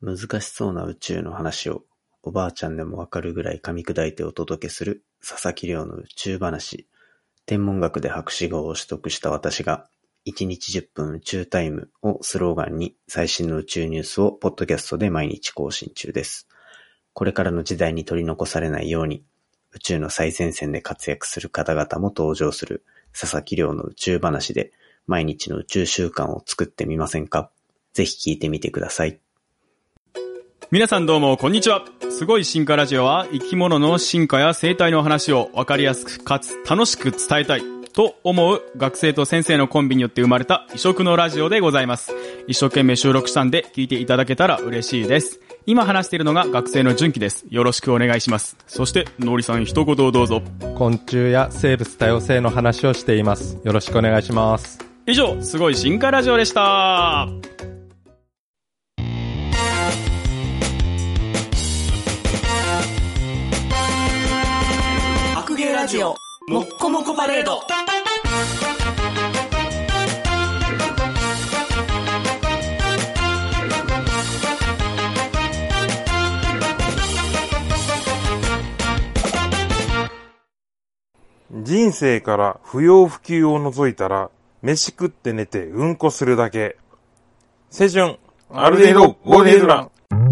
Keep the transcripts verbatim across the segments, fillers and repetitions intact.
難しそうな宇宙の話をおばあちゃんでもわかるぐらい噛み砕いてお届けする佐々木亮の宇宙話。天文学で博士号を取得した私がいちにちじゅっぷん宇宙タイムをスローガンに最新の宇宙ニュースをポッドキャストで毎日更新中です。これからの時代に取り残されないように宇宙の最前線で活躍する方々も登場する佐々木亮の宇宙話で毎日の宇宙習慣を作ってみませんか？ぜひ聞いてみてください。 皆さんどうもこんにちは。すごい進化ラジオは生き物の進化や生態の話を分かりやすくかつ楽しく伝えたいと思う学生と先生のコンビによって生まれた異色のラジオでございます。一生懸命収録したんで聞いていただけたら嬉しいです。今話しているのが学生の純喜です。よろしくお願いします。そしてのりさん一言をどうぞ。 昆虫や生物多様性の話をしています。よろしくお願いします。 以上、すごい進化ラジオでした。 白芸ラジオもっこもこパレード。 人生から不要不急を除いたら飯食って寝てうんこするだけ。青春ある程度ゴールデンラン。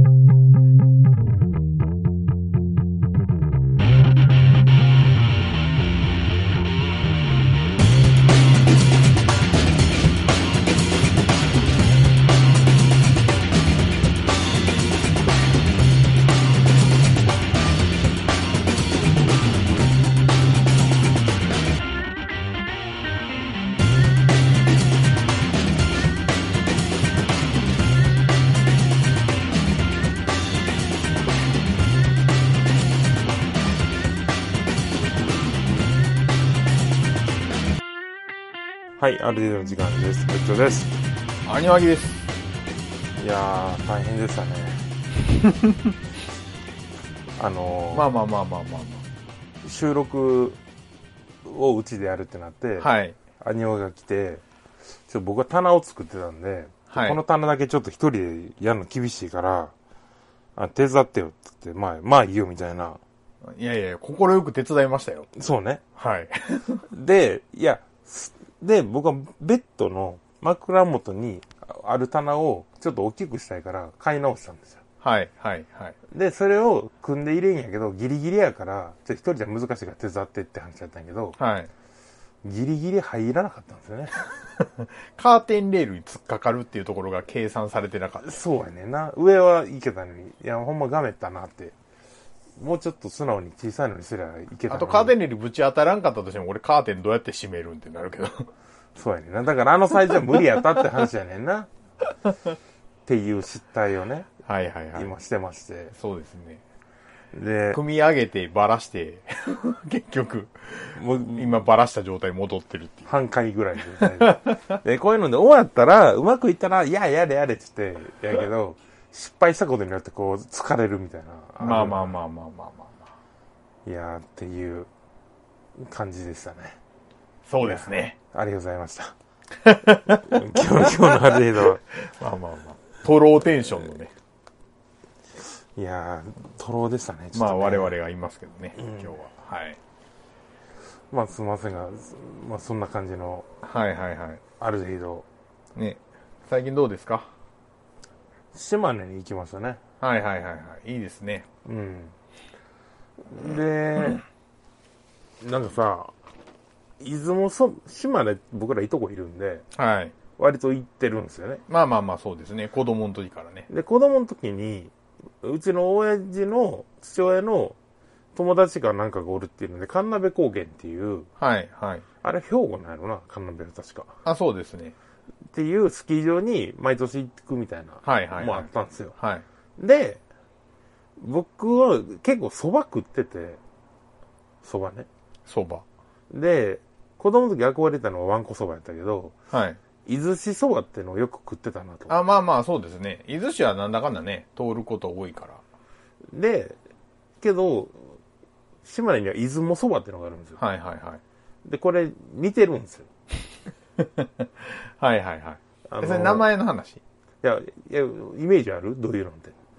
はい、ある程度の時間です。部長です。 アニワギです。 いやー、大変でしたね。あのー、 まあまあまあまあまあまあ。 収録をうちでやるってなって、 はい。 アニワが来て、ちょっと僕は棚を作ってたんで、 はい、 この棚だけちょっと一人でやるの厳しいから、あ手伝ってよって言って、まあ、まあいいよみたいな。 いやいや、心よく手伝いましたよ。 そうね。 はい。 で、いや、で、僕はベッドの枕元にある棚をちょっと大きくしたいから買い直したんですよ。 はい、はい、はい。 で、それを組んで入れんやけど、ギリギリやから、ちょっと一人じゃ難しいから手伝ってって話だったんやけど、 はい。 ギリギリ入らなかったんですよね。 カーテンレールに突っかかるっていうところが計算されてなかった。 そうやねんな。上はいけたのに、いや、ほんまガメったなって。もうちょっと素直に小さいのにすりゃいけたのに。 あとカーテンレールぶち当たらんかったとしても、俺カーテンどうやって閉めるんってなるけど。 そうやねんな。だからあのサイズは無理やったって話やねんな。っていう失態をね。 はいはいはい。 今してまして。 そうですね。 で、 組み上げてばらして、結局、もう今ばらした状態に戻ってるっていう。 半回ぐらいの状態で。で、こういうので終わったら、うまくいったら、いや、やれやれって言って、やけど、失敗したことによってこう、疲れるみたいな。 まあまあまあまあまあまあまあ。 いやーっていう感じでしたね。 そうですね。 ありがとうございました。今日、今日のある程度。 まあまあまあ。トローテンションのね。 いやー、トローでしたね。ちょっとねまあ我々がいますけどね、うん、今日は。はい。 まあすみませんが、まあそんな感じの。 はいはいはい。 ある程度。 ね。最近どうですか？ 島根に行きましたね。 はいはいはいはい。いいですね。 うん。で、なんかさ、出雲そ、島根僕らいとこいるんで、 はい。 割と行ってるんですよね。 まあまあまあそうですね。子供の時からね。 で、子供の時に、うちの親父の父親の友達がなんかがおるっていうので、神鍋高原っていう、 はいはい。 あれ兵庫なんやろな、神鍋は確か。 あ、そうですね。 っていうスキー場に毎年行くみたいな、 はいはい、はい。 もあったんですよ。 はい。 で、僕は結構蕎麦食ってて、蕎麦ね。 蕎麦。 で、子供の時憧れたのはわんこ蕎麦やったけど、 はい。 伊豆市蕎麦ってのをよく食ってたなと。 あ、まあまあそうですね。伊豆市はなんだかんだね、通ること多いから。 で、けど、島根には出雲蕎麦ってのがあるんですよ。 はいはいはい。 で、これ似てるんですよ。 はいはいはい。あのー、それ名前の話？いや、いや、イメージある？どういうのって。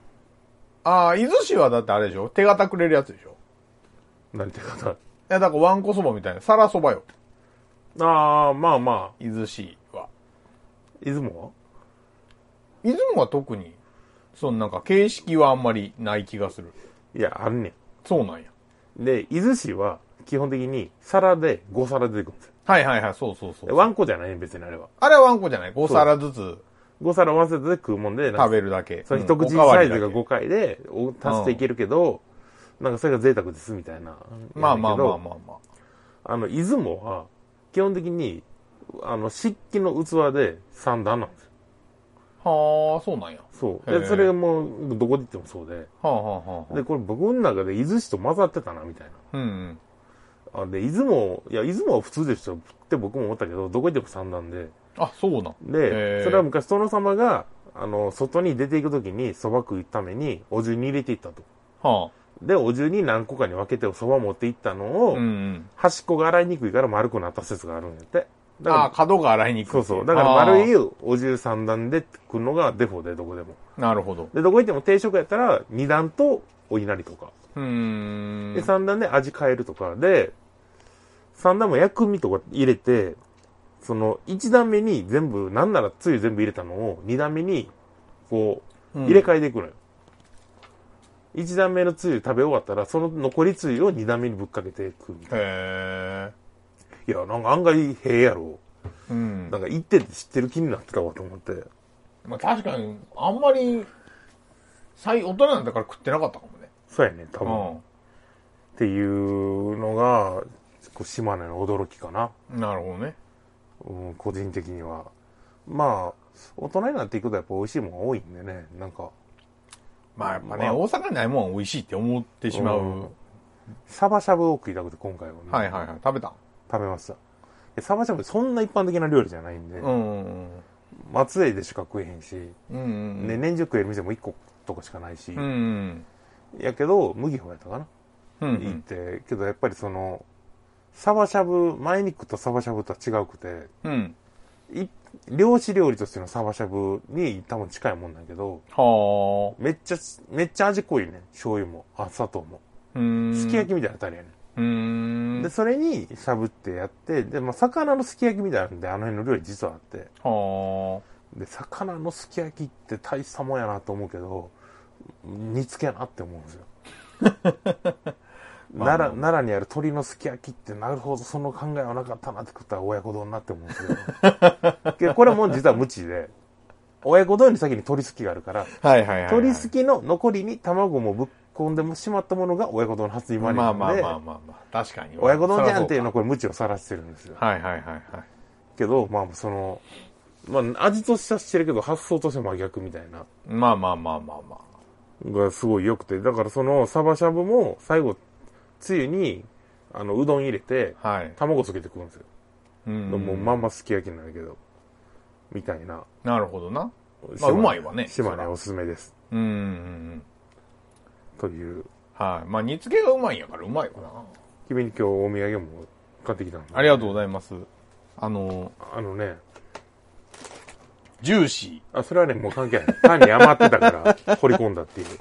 ああ、伊豆市はだってあれでしょ手形くれるやつでしょ何て方。 いや、だからワンコそばみたいな、皿そばよ。 ああ、まあまあ。 伊豆市は。 出雲は出雲は特に、そのなんか形式はあんまりない気がする。 いや、あんねそうなんや。 ん。で、伊豆市は基本的に皿でご皿出てくるんですよ。 はいはいはい、そうそうそう。 ワンコじゃないね、別にあれは。 あれはワンコじゃない ?ご 皿ずつ。 ご皿ワンセットで食うもんで、 食べるだけ。 その一口サイズがごかいで足していけるけど、うん、なんかそれが贅沢ですみたいな。 まあまあまあまあまあ。あの、出雲は、基本的に、あの、漆器の器で三段なんですよ。 はあ、そうなんや。 そう。で、それも、どこで行ってもそうで。 はあはあはあ。 で、これ僕の中で伊豆市と混ざってたな、みたいな。 うん、 うん。あで、出雲、いや、出雲は普通でしょって僕も思ったけど、どこ行っても三段で。 あ、そうなんで、それは昔殿様が、あの、外に出ていくときに蕎麦食うためにお重に入れていったと。 はあ。 で、お重に何個かに分けて蕎麦持っていったのを、 うんうん、 端っこが洗いにくいから丸くなった説があるんやって。 ああ、角が洗いにくい。 そうそう。だから丸いお重三段で食うのがデフォで、どこでも。 なるほど。 で、どこ行っても定食やったら二段とお稲荷とか。 うーん。 で、三段で味変えるとか。で、三段も薬味とか入れて、その、一段目に全部、なんならつゆ全部入れたのを、二段目に、こう、入れ替えていくのよ。うん、一段目のつゆ食べ終わったら、その残りつゆを二段目にぶっかけて食うみたいな。 へー。いや、なんか案外、へえやろ。 うん。 なんか行ってて知ってる気になってたわと思って。 まあ確かに、あんまり、最、大人なんだから食ってなかったかもね。 そうやね、多分。 うん、 っていうのが、島根の驚きかな。 なるほどね。 うん、個人的には。まあ、大人になっていくとやっぱ美味しいものが多いんでね、なんか。 まあやっぱね、まあ、大阪にないもんは美味しいって思ってしまう。うん、 サバしゃぶを食いたくて今回はね。 はいはいはい。食べた食べました。サバしゃぶそんな一般的な料理じゃないんで、うんうんうん、松江でしか食えへんし、うんうんうん、ね、年中食える店もいっことかしかないし、うんうん、やけど、麦穂やったかな、うんうん、行って、けどやっぱりその、サバしゃぶ、前に食ったサバしゃぶとは違うくて、うん、漁師料理としてのサバしゃぶに多分近いもんだけど、はめっちゃ、めっちゃ味濃いね。醤油も、あ、砂糖も。すき焼きみたいなあたりやね。うーんで、それにしゃぶってやって、で、まあ、魚のすき焼きみたいなんで、あの辺の料理実はあって。はで、魚のすき焼きって大したもんやなと思うけど、煮付けやなって思うんですよ。奈良、奈良にある鶏のすき焼きってなるほどその考えはなかったなって食ったら親子丼になって思うんですけど。これも実は無知で、親子丼に先に鶏すきがあるから、はいはいはいはい、鶏すきの残りに卵もぶっ込んでしまったものが親子丼の初今になるので、まあまあまあまあまあ、確かに。親子丼じゃんっていうのはこれ無知をさらしてるんですよ。はいはいはいはい。けど、まあその、まあ味としてはしてるけど発想として真逆みたいな。まあまあまあまあまあ。がすごい良くて、だからそのサバしゃぶも最後、つゆに、あの、うどん入れて、はい、卵つけて食うんですよ。うん。もうまんますき焼きなんだけど、みたいな。なるほどな。まあ、うまいわね。島根おすすめです。うん。という。はい。まあ、煮付けがうまいんやからうまいわな。君に今日お土産も買ってきたんだ、ね。ありがとうございます。あの、あのね、ジューシー。あ、それはね、もう関係ない。単に余ってたから掘り込んだっていう。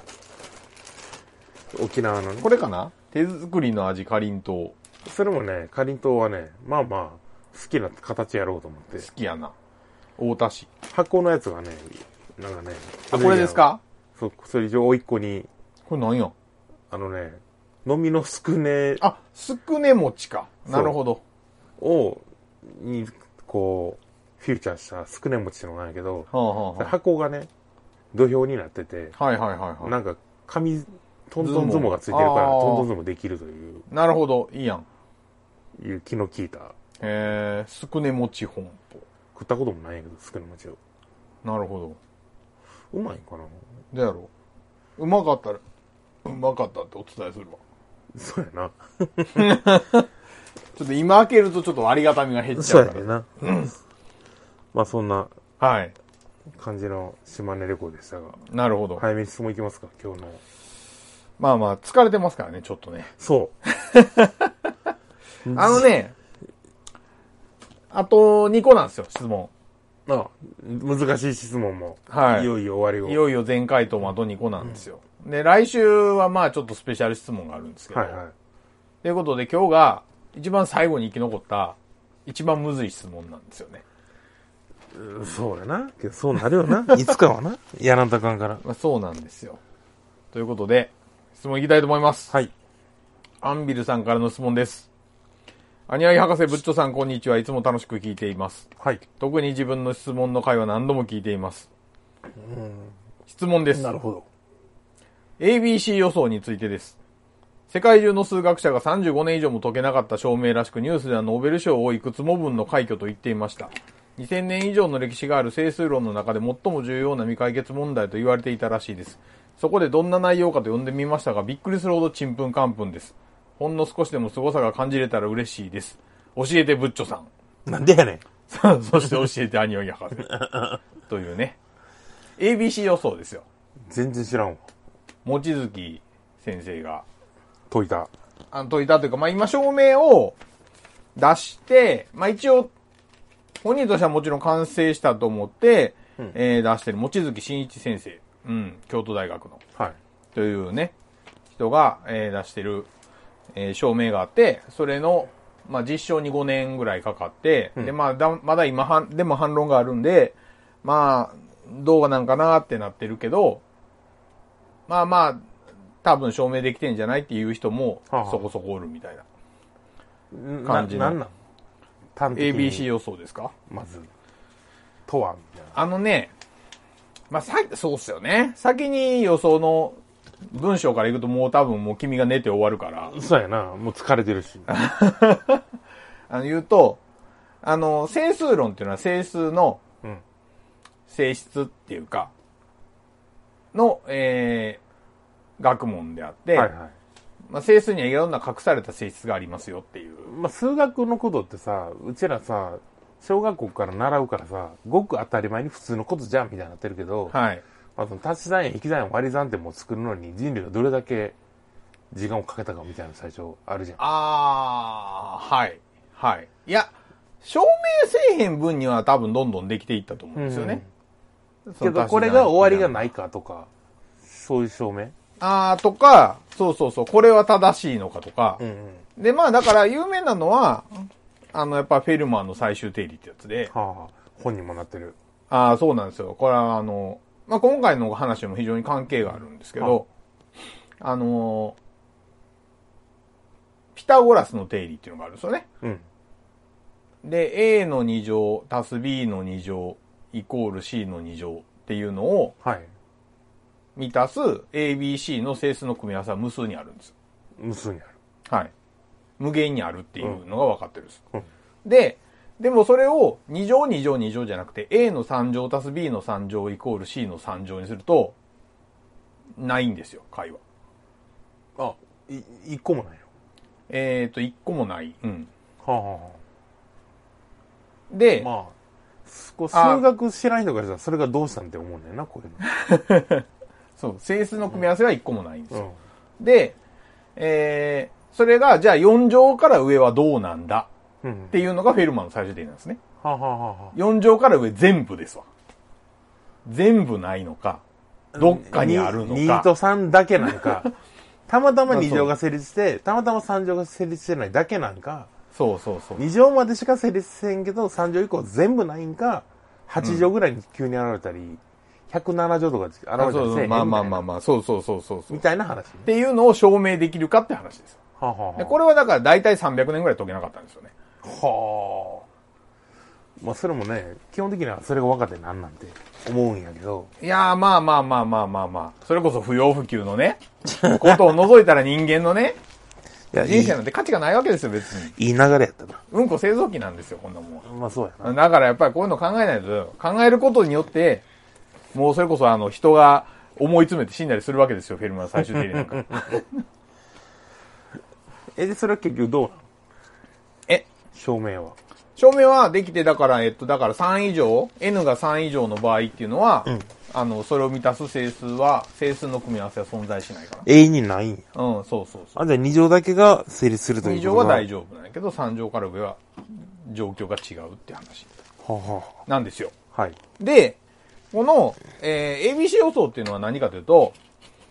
沖縄のね。これかな？手作りの味、かりんとう。それもね、かりんとうはね、まあまあ、好きな形やろうと思って。好きやな。大田市。箱のやつがね、なんかね。あ、これですか？そ、それ以上、おいっ子に。これ何や？あのね、飲みのすくね。あ、すくね餅か。なるほど。を、に、こう、フューチャーしたすくね餅ってのがあるんやけど、はあはあ、箱がね、土俵になってて、はいはいはいはい。なんか、紙、トントン相撲がついてるから、トントン相撲できるという。なるほど、いいやん。いう気の利いた。へー、すくね餅本舗。食ったこともないんやけど、すくね餅を。なるほど。うまいんかな？どうやろう。うまかったら、うまかったってお伝えするわ。そうやな。ちょっと今開けるとちょっとありがたみが減っちゃうから。そうやな。うん。まあそんな、はい。感じの島根旅行でしたが。なるほど。早めに質問いきますか、今日の。まあまあ、疲れてますからね、ちょっとね。そう。あのね、あとにこなんですよ、質問。ああ、難しい質問も。はい。いよいよ終わりを。いよいよ全回答もあとにこなんですよ。うん、 で、来週はまあちょっとスペシャル質問があるんですけど。はいはい。ということで今日が一番最後に生き残った一番むずい質問なんですよね。 うん、そうやな。そうなるよな。いつかはな。やらんとあかんから。 まあ、そうなんですよ。ということで、質問いきたいと思います。 はい。 アンビルさんからの質問です。アニアイ博士、ブッチョさん、こんにちは。いつも楽しく聞いています。 はい。 特に自分の質問の回は何度も聞いています。うん、質問です。 なるほど。 エービーシー 予想についてです。世界中の数学者がさんじゅうごねん以上も解けなかった証明らしく、ニュースではノーベル賞をいくつも分の快挙と言っていました。にせんねん以上の歴史がある整数論の中で最も重要な未解決問題と言われていたらしいです。そこでどんな内容かと読んでみましたが、びっくりするほどちんぷんかんぷんです。ほんの少しでも凄さが感じれたら嬉しいです。教えてブッチョさん。 なんでやねん。 そして教えてアニオイ博士。というね。エービーシー 予想ですよ。 全然知らんわ。 望月先生が。 解いた。 あの解いたというか、まあ今証明を出して、まあ一応、本人としてはもちろん完成したと思って、うん、えー、出してる望月真一先生。うん、京都大学の。 はい。 というね、人が、えー、出してる、えー、証明があって、それの、まあ、実証にごねんぐらいかかって、うん、で、まあ、だ、まだ今は、でも反論があるんで、まあ、どうなんかなってなってるけど、まあまあ、多分証明できてんじゃないっていう人も、そこそこおるみたいな感じの。な、なんなんエービーシー 予想ですかまず。とはみたいな。 あのね、まあ、さ、そうっすよね。先に予想の文章からいくともう多分もう君が寝て終わるから。 そうやな。もう疲れてるし。 あの言うと、あの、整数論っていうのは整数の性質っていうか、の、えー、学問であって、はいはい、まあ、整数にはいろんな隠された性質がありますよっていう。 まあ、数学のことってさ、うちらさ、小学校から習うからさ、ごく当たり前に普通のことじゃんみたいになってるけど、 はい。 まあ、その足し算や引き算や割り算ってもう作るのに人類がどれだけ時間をかけたかみたいな最初あるじゃん。 あー、はい。はい。いや、証明せえへん分には多分どんどんできていったと思うんですよね。 うん、けどこれが終わりがないかとか、そういう証明あーとか、そうそうそう、これは正しいのかとか。うんうん、で、まあだから有名なのは、あの、やっぱフェルマーの最終定理ってやつで。 はあ、本にもなってる。 ああ、そうなんですよ。これはあの、まあ、今回の話も非常に関係があるんですけど、あの、ピタゴラスの定理っていうのがあるんですよね。うん。で、A のに乗足す B のに乗イコール C のに乗っていうのを、はい。満たす エービーシー の整数の組み合わせは無数にあるんです。 無数にある。 はい。無限にあるっていうのが分かってるんです。うん、で、でもそれをに乗に乗に乗じゃなくて A のさん乗足す B のさん乗イコール C のさん乗にすると、ないんですよ、解は。 あ、い、一個もないの？ えっと、一個もない。うん。 はあはあ、 で、 まあ、数学知らない人がさ、それがどうしたんって思うんだよな、こういうの。 そう、整数の組み合わせは一個もないんですよ。うん、で、えー、それが、じゃあよん乗から上はどうなんだっていうのがフェルマーの最終定理なんですね。 はあはあはあ、 よん乗から上全部ですわ。全部ないのか、どっかにあるのか。 にとさんだけなんか、たまたまに乗が成立して、たまたまさん乗が成立してないだけなんか、 そうそうそう。 に乗までしか成立せんけど、さん乗以降全部ないんか、はち乗ぐらいに急に現れたり、うん、ひゃくなな乗とか現れたりせえへんみたいな。 まあまあまあまあ、そうそうそうそうみたいな話、ね。 っていうのを証明できるかって話です。はあはあ、でこれはだから大体さんびゃくねんぐらい解けなかったんですよね。 はあ。まあそれもね、基本的にはそれが分かってなんなんて思うんやけど。 いやーまあまあまあまあまあまあ。それこそ不要不急のね、ことを除いたら人間のね、いや人生なんて価値がないわけですよ、別に。 いい流れやったな。 うんこ製造機なんですよ、こんなもん。 まあそうやな。 だからやっぱりこういうの考えないと、考えることによって、もうそれこそあの人が思い詰めて死んだりするわけですよ、フェルマーの最終定理なんか。 え、で、それは結局どうなの？ え証明は証明はできて、だから、えっと、だからさん以上、N がさん以上の場合っていうのは、うん、あの、それを満たす整数は、整数の組み合わせは存在しないから。 永遠にないんや。 うん、そうそうそう。 あ、じゃあに乗だけが成立するということは。 に乗は大丈夫なんやけど、さん乗から上は状況が違うって話。 ははなんですよ。 はい。 で、この、えー、エービーシー 予想っていうのは何かというと、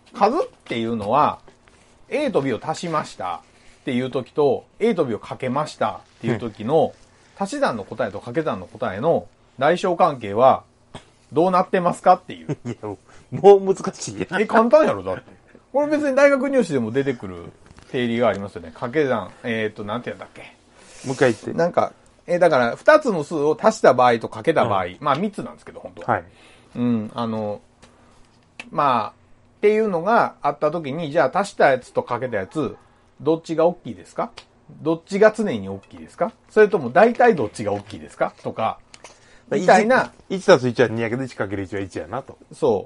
数っていうのは、A と B を足しましたっていう時と、A と B をかけましたっていう時の、足し算の答えと掛け算の答えの大小関係は、どうなってますかっていう。 いや、もう難しいやん。 え、簡単やろだって。これ別に大学入試でも出てくる定理がありますよね。掛け算、えっと、なんて言うんだっけ。 もう一回言って。 なんか、えー、だから、二つの数を足した場合とかけた場合、うん、まあ三つなんですけど、本当は。はい。うん、あの、まあ、っていうのがあった時に、じゃあ足したやつとかけたやつ、どっちが大きいですか？どっちが常に大きいですか？それとも大体どっちが大きいですか？とか、みたいな。 いちたすいちはにやけどいちかけるいちは いちやなと。 そう。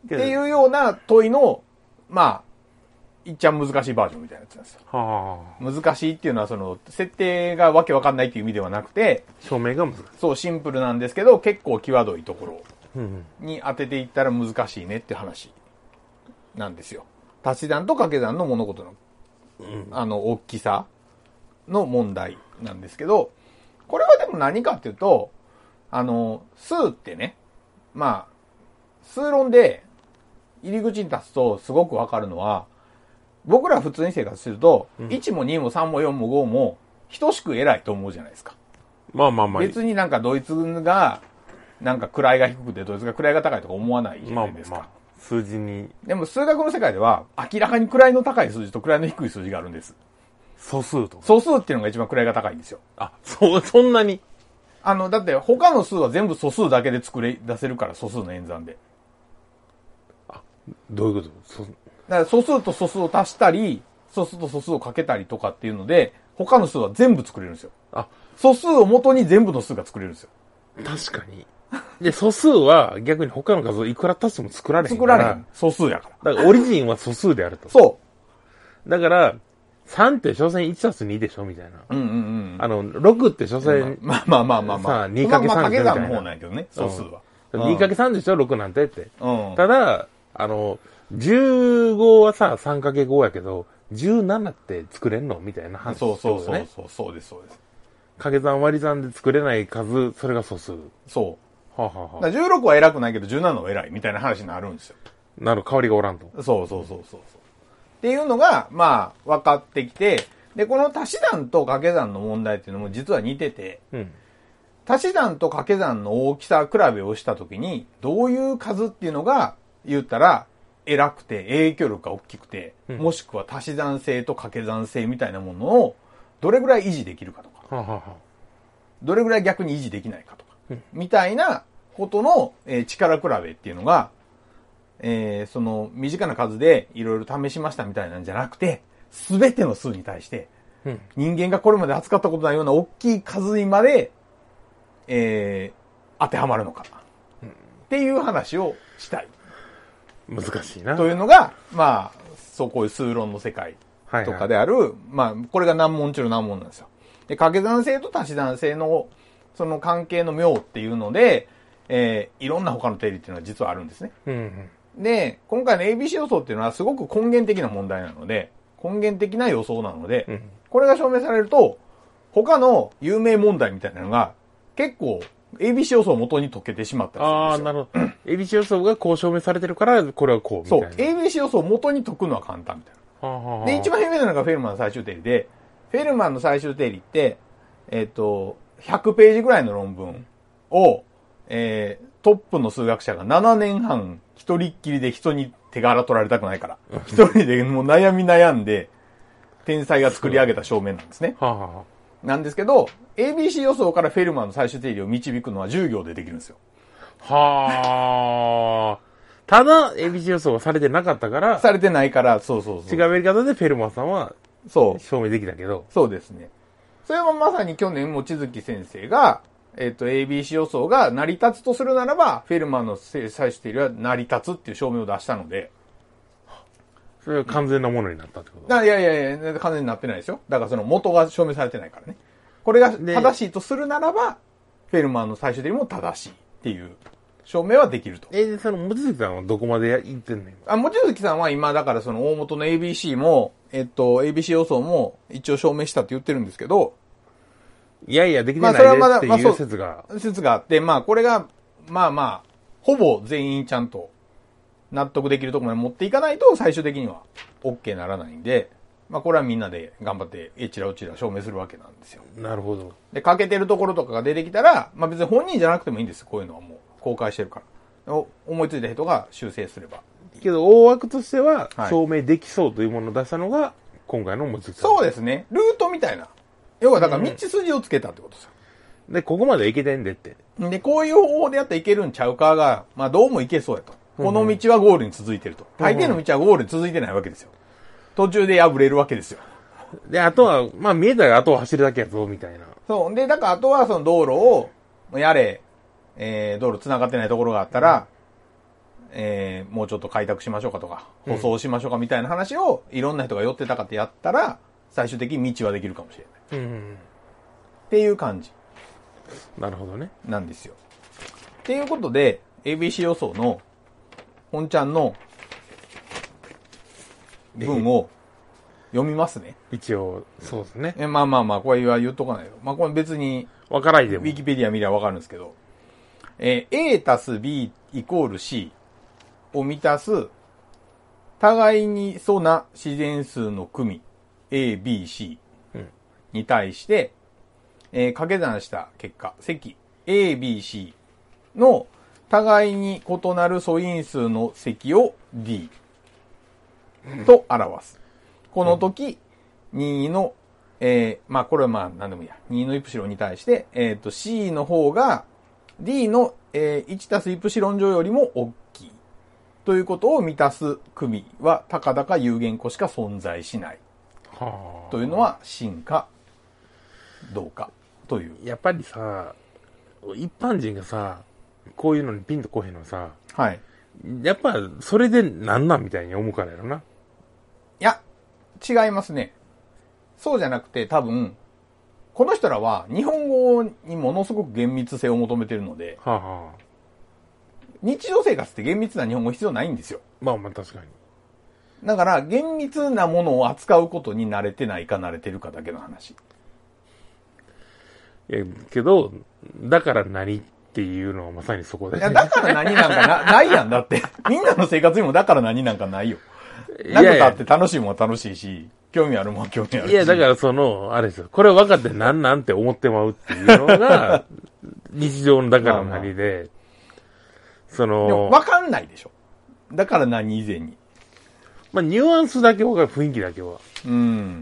っていうような問いの、まあ、いっちゃん難しいバージョンみたいなやつなんですよ。はあ、難しいっていうのはその、設定がわけわかんないっていう意味ではなくて、 証明が難しい。 そう、シンプルなんですけど、結構際どいところに当てていったら難しいねって話なんですよ。足し算と掛け算の物事の、うん、あの、大きさの問題なんですけど、これはでも何かっていうと、あの、数ってね、まあ、数論で入り口に立つとすごくわかるのは、僕ら普通に生活すると、うん、いちもにもさんもよんもごも等しく偉いと思うじゃないですか。 まあまあまあ。 別になんかドイツが、なんか位が低くてドイツが位が高いとか思わないじゃないですか。まあまあ、 数字に。 でも数学の世界では、明らかに位の高い数字と位の低い数字があるんです。 素数と。 素数っていうのが一番位が高いんですよ。 あ、そう、そんなに。 あの、だって他の数は全部素数だけで作り出せるから、素数の演算で。 あ、どういうこと？ だから素数と素数を足したり、素数と素数をかけたりとかっていうので、他の数は全部作れるんですよ。あ、素数を元に全部の数が作れるんですよ。 確かに。で、素数は逆に他の数をいくら足しても作られへんから。作られへん。素数やから。だからオリジンは素数であると。 そう。 だから、さんって所詮いちたすにでしょみたいな。 うんうんうん。 あの、ろくって所詮、 まあまあまあまあまあ。 さあ、にかけさんでしょみたいな。 まあまあ、掛け算の方なんやけどね、素数は。 うん、にかけさんでしょろくなんてって。うん。ただ、あの、じゅうごはさ、さんかけごやけど、じゅうななって作れんのみたいな話、ね。 そうそうそうそう、そうですそうです。 掛け算割り算で作れない数、それが素数。 そう。はあ、はあはあ、じゅうろくは偉くないけどじゅうななは偉いみたいな話になるんですよ。 なる、代わりがおらんと。 そうそうそうそうそう。っていうのが、まあ、分かってきて、で、この足し算と掛け算の問題っていうのも実は似てて、うん、足し算と掛け算の大きさ比べをしたときに、どういう数っていうのが言ったら、偉くて影響力が大きくて、うん、もしくは足し算性と掛け算性みたいなものをどれぐらい維持できるかとか、はははどれぐらい逆に維持できないかとか、うん、みたいなことの、えー、力比べっていうのが、えー、その身近な数でいろいろ試しましたみたいなんじゃなくて、すべての数に対して、うん、人間がこれまで扱ったことないような大きい数にまで、えー、当てはまるのか、うん、っていう話をしたい。 難しいな。 というのが、まあ、そうこういう数論の世界とかである、はいはい、まあ、これが難問中の難問なんですよ。で、掛け算性と足し算性の、その関係の妙っていうので、えー、いろんな他の定理っていうのは実はあるんですね。うんうん、で、今回の エービーシー 予想っていうのはすごく根源的な問題なので、根源的な予想なので、うん、これが証明されると、他の有名問題みたいなのが結構、エービーシー 予想を元に解けてしまったりするんですよ。ああ、 なるほど。エービーシー 予想がこう証明されてるから、これはこうみたいな。 そう。エービーシー 予想を元に解くのは簡単みたいな。はあはあ、で、一番有名なのがフェルマンの最終定理で、フェルマンの最終定理って、えっと、ひゃくページぐらいの論文を、えー、トップの数学者がななねんはん一人っきりで人に手柄取られたくないから、一人でもう悩み悩んで、天才が作り上げた証明なんですね。はあはあ、なんですけど、エービーシー 予想からフェルマンの最終定理を導くのはじゅうぎょうでできるんですよ。 はあ。ただ、エービーシー 予想がされてなかったから。 されてないから、そうそうそう。 違うやり方でフェルマンさんは、そう。証明できたけど。 そうですね。それはまさに去年、望月先生が、えっと、エービーシー 予想が成り立つとするならば、フェルマンの最終定理は成り立つっていう証明を出したので。 それは完全なものになったってこと？ いやいやいや、完全になってないですよ。だからその元が証明されてないからね。これが正しいとするならば、フェルマンの最終定理も正しいっていう証明はできると。 えー、その、望月さんはどこまで言ってんの？ あ、望月さんは今、だからその大元の エービーシー も、えっと、エービーシー 予想も一応証明したって言ってるんですけど、 いやいや、できてないですっていう説が。 まあ、説があって、まあこれが、まあまあ、ほぼ全員ちゃんと納得できるところまで持っていかないと最終的には OK にならないんで、まあこれはみんなで頑張ってえちらうちら証明するわけなんですよ。 なるほど。 で、欠けてるところとかが出てきたら、まあ別に本人じゃなくてもいいんです。こういうのはもう公開してるから。思いついた人が修正すれば。 けど大枠としては証明できそうというものを出したのが今回のもずくさん。 そうですね。ルートみたいな。要はだから道筋をつけたってことですよ。 で、ここまでいけてんでって。 で、こういう方法でやったらいけるんちゃうかが、まあどうもいけそうやと。この道はゴールに続いてると。大抵の道はゴールに続いてないわけですよ。途中で破れるわけですよ。 で、あとは、まあ見えたらあとは走るだけやぞ、みたいな。 そう。で、だからあとはその道路を、やれ、えー、道路繋がってないところがあったら、うん、えー、もうちょっと開拓しましょうかとか、舗装しましょうかみたいな話を、いろんな人が寄ってたかってやったら、最終的に道はできるかもしれない。うん、っていう感じ。 なるほどね。 なんですよ。っていうことで、エービーシー 予想の、本ちゃんの文を読みますね。 一応、そうですね。 えまあまあまあ、これは言っとかないよ。まあこれ別に、 わからないでも。 ウィキペディア見ればわかるんですけど、えー、A たす B イコール C を満たす、互いに素な自然数の組 A、B、C に対して、うん、えー、掛け算した結果、積 A、B、C の互いに異なる素因数の積を D と表す。うん、この時、にの、えー、まあこれはまあ何でもいいや。にのイプシロンに対して、えっと C の方が D の、えー、いちたすイプシロン乗よりも大きい。ということを満たす組はたかだか有限個しか存在しない。はあ、というのは真かどうかという。 やっぱりさ、一般人がさ、こういうのにピンとこへんのさ、 はい。 やっぱそれでなんなんみたいに思うからやろな。 いや、違いますね。そうじゃなくて多分、この人らは日本語にものすごく厳密性を求めてるので、はあはあ、日常生活って厳密な日本語必要ないんですよ。 まあまあ確かに。 だから厳密なものを扱うことに慣れてないか慣れてるかだけの話。いや、けど、だから何っていうのはまさにそこで、 ね。いや、だから何なんかな、ないやんだって。みんなの生活にもだから何なんかないよ。なくたって楽しいもんは楽しいし、興味あるもんは興味あるし。 いや、だからその、あれですよ。これ分かってなんなんって思ってまうっていうのが、日常のだから何で、まあまあ、その、 でも分かんないでしょ。だから何以前に。 まあ、ニュアンスだけ分かる、雰囲気だけは。 うん。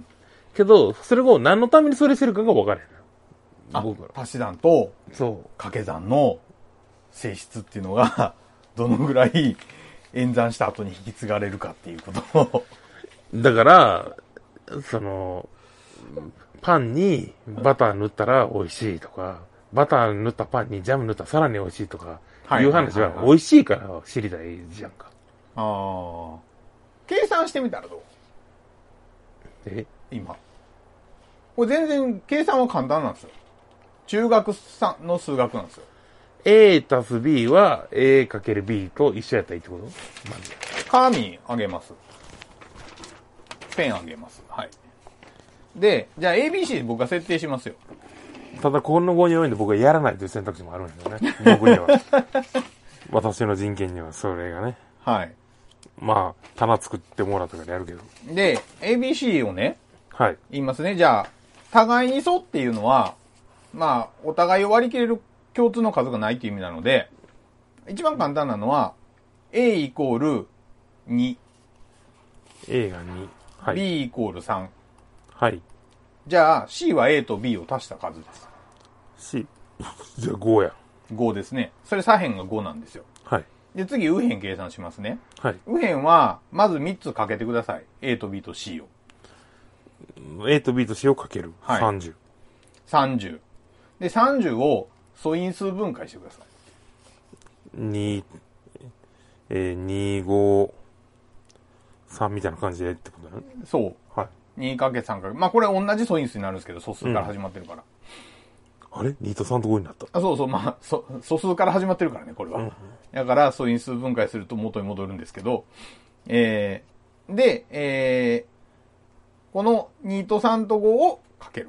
けど、それを何のためにそれしてるかが分からへん。 あ、足し算と、 そう。 掛け算の性質っていうのが、どのぐらい演算した後に引き継がれるかっていうことを。 だから、その、パンにバター塗ったら美味しいとか、バター塗ったパンにジャム塗ったらさらに美味しいとか、いう話は美味しいから知りたいじゃんか。 ああ。計算してみたらどう？ え？ 今。これ全然計算は簡単なんですよ。中学さんの数学なんですよ。 A たす B は A かける B と一緒やったらいいってこと？まず紙あげます。ペンあげます。はい。で、じゃあ エービーシー 僕が設定しますよ。 ただこの後に及んで僕はやらないという選択肢もあるんですよね。僕には。私の人権にはそれがね。 はい。 まあ、棚作ってもらったからやるけど。 で、エービーシー をね、 はい。 言いますね。じゃあ、互いに素っていうのは、まあ、お互いを割り切れる共通の数がないっていう意味なので、一番簡単なのは、A イコールに。 A がに。 はい。B イコールさん。 はい。 じゃあ、C は A と B を足した数です。 C。じゃあごや。 ごですね。それ左辺がごなんですよ。 はい。 で、次、右辺計算しますね。 はい。 右辺は、まずみっつかけてください。A と B と C を。 A と B と C をかける。はい。さんじゅう。 さんじゅう。で、さんじゅうを素因数分解してください。 に、えー、に、ご、さんみたいな感じでってことだね。 そう。 はい。 にかけさんかけ。まあこれ同じ素因数になるんですけど、素数から始まってるから。 うん、あれ ?に とさんとごになった。 あ、そうそう、まあ、素、素数から始まってるからね、これは。うん、だから素因数分解すると元に戻るんですけど、えー、で、えー、このにとさんとごをかける。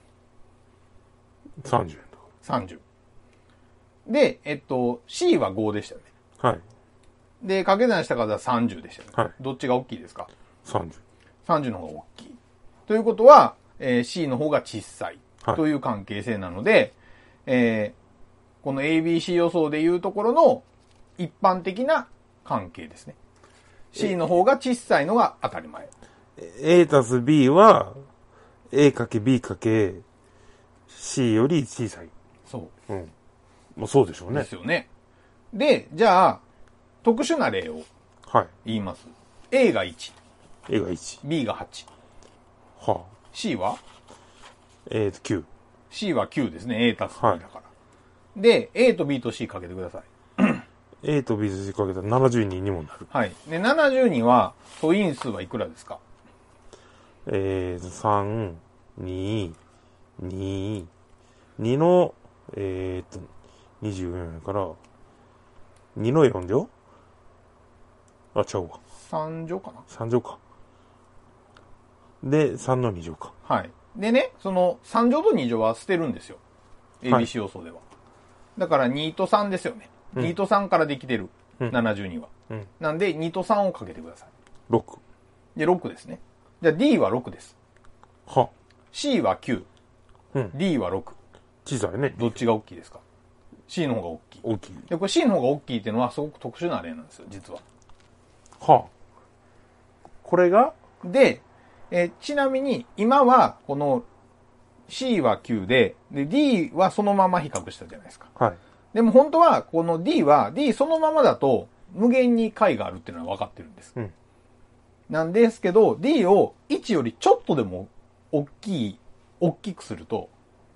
さんじゅうさんじゅう。で、えっと、C はごでしたよね。 はい。 で、掛け算した数はさんじゅうでしたね。 はい。 どっちが大きいですか？ さんじゅう。 さんじゅうの方が大きい。ということは、えー、C の方が小さい。 はい。 という関係性なので、えー、この エービーシー 予想でいうところの一般的な関係ですね。C の方が小さいのが当たり前。 A たす B は A かけ B かけ C より小さい。 そう。 うん。もうそうでしょうね。 ですよね。で、じゃあ、特殊な例を言います。はい、A がいち。 A がいち。 B がはち。 はあ。 C はえーと、きゅう。 C はきゅうですね。A たす B だから。はい、で、A と B と C かけてください。 A と B と C かけたらななじゅうににもなる。 はい。で、ななじゅうには素因数はいくらですか？ えーと、さん、に、に、にの、えーと、にじゅうよんやから、にのよんでよ？あ、ちゃうわ。 さん乗かな？ さん 乗か。で、さんのに乗か。 はい。でね、そのさん乗とに乗は捨てるんですよ。エービーシー 予想では。はい、だからにとさんですよね。うん、にとさんからできてる。うん、ななじゅうには、うん。なんでにとさんをかけてください。 ろく。 で、ろくですね。じゃあ D はろくです。 は。 C はきゅう。うん、D はろく。 小さいね。 どっちが大きいですか？ C の方が大きい。 大きい。 で、これ C の方が大きいっていうのはすごく特殊な例なんですよ、実は。 はあ。これがで、えー、ちなみに今はこの C はきゅうで、で D はそのまま比較したじゃないですか。 はい。 でも本当はこの D は D そのままだと無限に解があるっていうのは分かってるんです。うん、なんですけど D をいちよりちょっとでも大きい、大きくすると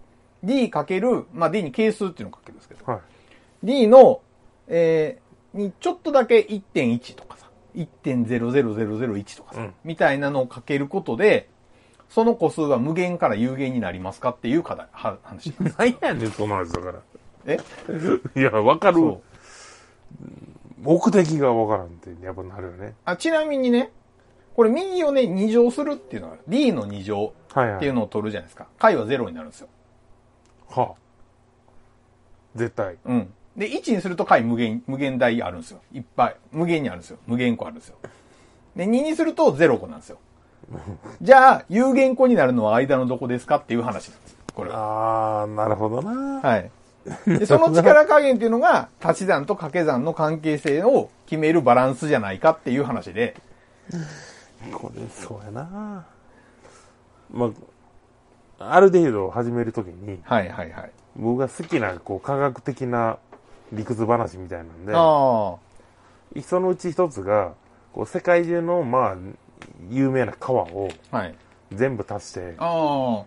D かける、まあ D に係数っていうのをかけるんですけど、はい、D の、えー、にちょっとだけ いってんいち とかさ、いってんゼロゼロゼロゼロいち とかさ、うん、みたいなのをかけることで、その個数は無限から有限になりますかっていう課題、は、話です。 何やねん、その話だから。 えいや、わかる。目的がわからんって、やっぱなるよね。 あ、ちなみにね、これ右をね、に乗するっていうのは、D のに乗っていうのを取るじゃないですか。解はゼロになるんですよ。 はあ。絶対。 うん。で、いちにすると解無限、無限大あるんですよ。いっぱい。無限にあるんですよ。無限個あるんですよ。で、ににするとゼロ個なんですよ。じゃあ、有限個になるのは間のどこですかっていう話なんです。これは。 あー、なるほどな。 はい。で、その力加減っていうのが、足し算と掛け算の関係性を決めるバランスじゃないかっていう話で。 これ、そうやな。まあ、ある程度始めるときに、 はいはいはい。 僕が好きな、こう、科学的な理屈話みたいなんで、あそのうち一つが、こう、世界中の、まあ、有名な川を、全部足して、はい、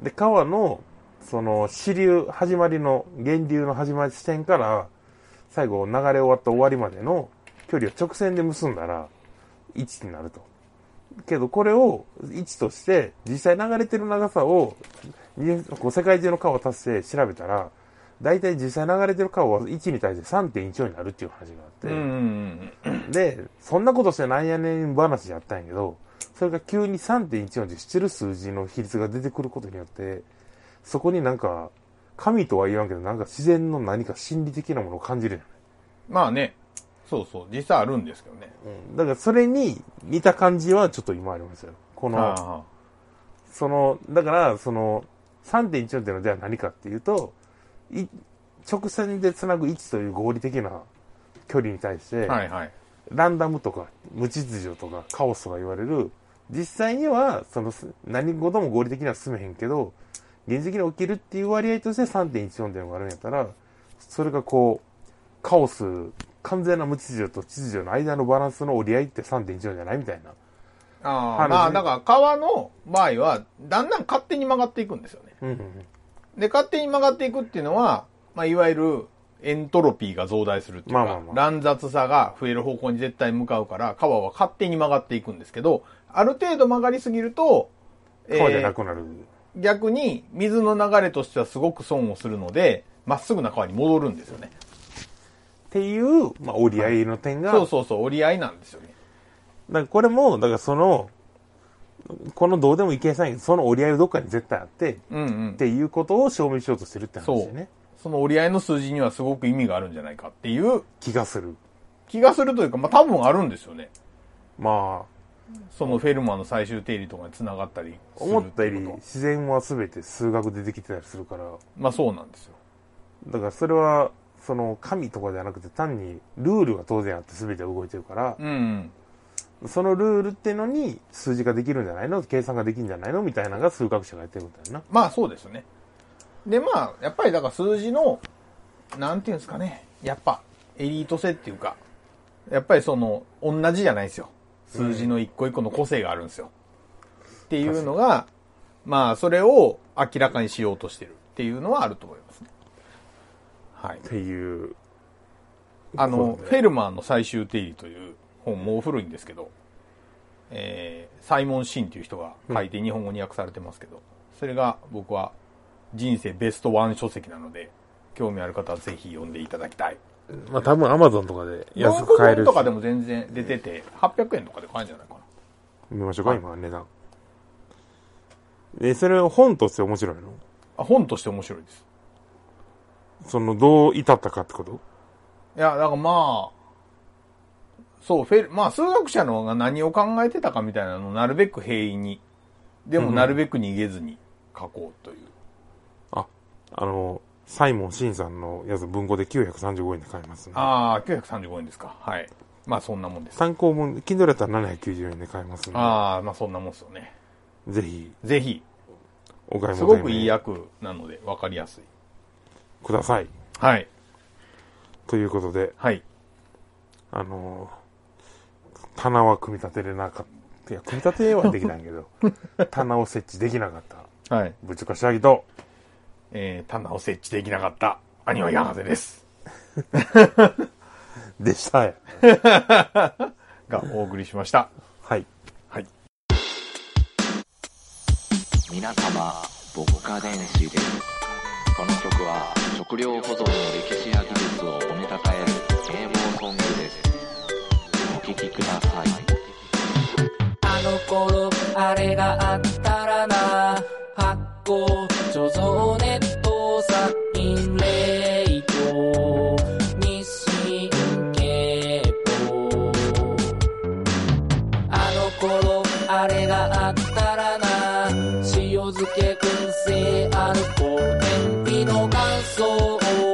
で、川の、その、支流、始まりの、源流の始まり地点から、最後、流れ終わった終わりまでの距離を直線で結んだら、いちになると。けど、これをいちとして、実際流れてる長さを、こう世界中の川を足して調べたら、大体実際流れてる川はいちに対して さんてんいちよん になるっていう話があって、うんうんうん、で、そんなことしてなんやねん話やったんやけど、それが急に さんてんいちよん で知ってる数字の比率が出てくることによって、そこになんか、神とは言わんけど、なんか自然の何か心理的なものを感じるよね。 まあね。そうそう。実際あるんですけどね。 うん。だからそれに似た感じはちょっと今ありますよ。この、はあはあ、その、だから、その、さんてんいちよん っていうのはじゃあ何かっていうと、い直線でつなぐいちという合理的な距離に対して、はいはい、ランダムとか無秩序とかカオスとか言われる、実際には、その、何事も合理的には進めへんけど、現実的に起きるっていう割合として さんてんいちよん っていうのがあるんやったら、それがこう、カオス、完全な無秩序と秩序の間のバランスの折り合いって さんてんいちよん じゃないみたいな。 ああ、まあだから川の場合は、だんだん勝手に曲がっていくんですよね。うんうんうん、で、勝手に曲がっていくっていうのは、まあいわゆるエントロピーが増大するっていうか、まあまあまあ、乱雑さが増える方向に絶対向かうから、川は勝手に曲がっていくんですけど、ある程度曲がりすぎると、 川じゃなくなる。 えー、逆に水の流れとしてはすごく損をするので、まっすぐな川に戻るんですよね。 っていう、まあ、折り合いの点が、 はい、そうそうそう、折り合いなんですよね。 だからこれも、だからその、このどうでもいけないその折り合いはどっかに絶対あって、うんうん、っていうことを証明しようとしてるって話ですね。 その折り合いの数字にはすごく意味があるんじゃないかっていう気がする。 気がするというか、まあ多分あるんですよね。 まあ、 そのフェルマーの最終定理とかに繋がったりする思ったより自然は全て数学でできてたりするから。 まあそうなんですよ。 だからそれは、その神とかじゃなくて単にルールが当然あって全て動いてるから、 うん、 そのルールっていうのに数字ができるんじゃないの、計算ができるんじゃないのみたいなのが数学者がやってることだよな。 まあそうですね。でまあ、やっぱりだから数字の、なんていうんですかね、やっぱエリート性っていうか、やっぱりその、同じじゃないですよ。数字の一個一個の個性があるんですよ。っていうのが、まあ、それを明らかにしようとしてるっていうのはあると思いますね。はい。 っていう。 あの、フェルマーの最終定理という本、もう古いんですけど、えー、サイモン・シンっていう人が書いて日本語に訳されてますけど、うん、それが僕は人生ベストワン書籍なので、興味ある方はぜひ読んでいただきたい。 まあ多分アマゾンとかで安く買えるし。 とかでも全然出てて、はっぴゃくえんとかで買えるんじゃないかな。 見ましょうか、今、値段。え、それ本として面白いの？ あ、本として面白いです。 その、どう至ったかってこと？ いや、だからまあ、そう、フェル、まあ数学者のが何を考えてたかみたいなのをなるべく平易に、でもなるべく逃げずに書こうという。うん、 あ、あの、サイモン・シンさんのやつ文庫できゅうひゃくさんじゅうごえんで買えますね。 ああ、きゅうひゃくさんじゅうごえんですか。はい。まあそんなもんです。 参考本、Kindle だったらななひゃくきゅうじゅうえんで買えますんで。 ああ、まあそんなもんですよね。 ぜひ。 ぜひ。 お買い物すごくいい役なので分かりやすい。 ください。 はい。 ということで。 はい。 あのー、棚は組み立てれなかった。いや、組み立てはできないけど、棚を設置できなかった。 はい。 ぶちかしあぎと、 えー、棚を設置できなかった、兄は山瀬です。 でしたよ。 がお送りしました。 はい。 はい。 皆様、牧歌電子です。この曲は食料保存の歴史や技術を褒めたたえる啓蒙ソングです。お聴きください。 あの頃あれがあったらな、発酵貯蔵ネット殺菌冷凍日清経法、あの頃あれがあったらな、塩漬け燻製アルコール天日の乾燥